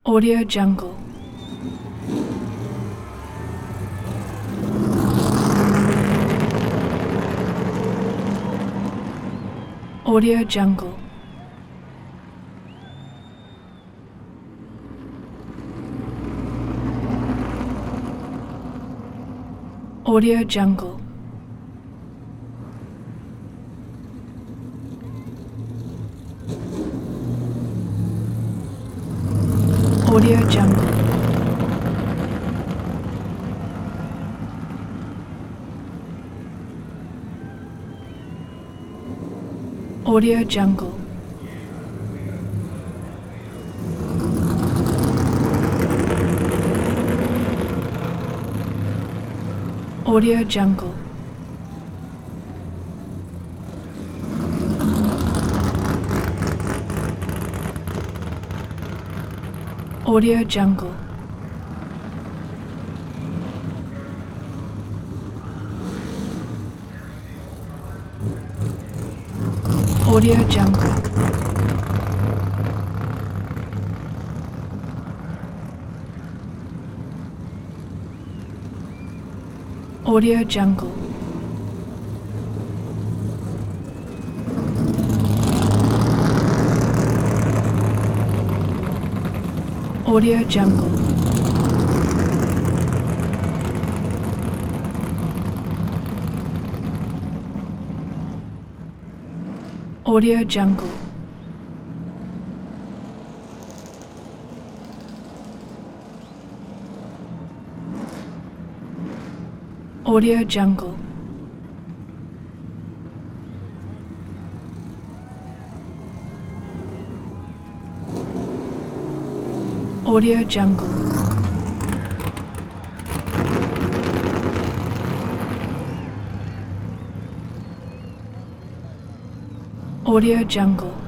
Audio Jungle. Audio Jungle. Audio Jungle. Audio Jungle. Audio Jungle. Audio Jungle. Audio Jungle. Audio Jungle. Audio Jungle. Audio Jungle. Audio Jungle. Audio Jungle. Audio Jungle. Audio Jungle.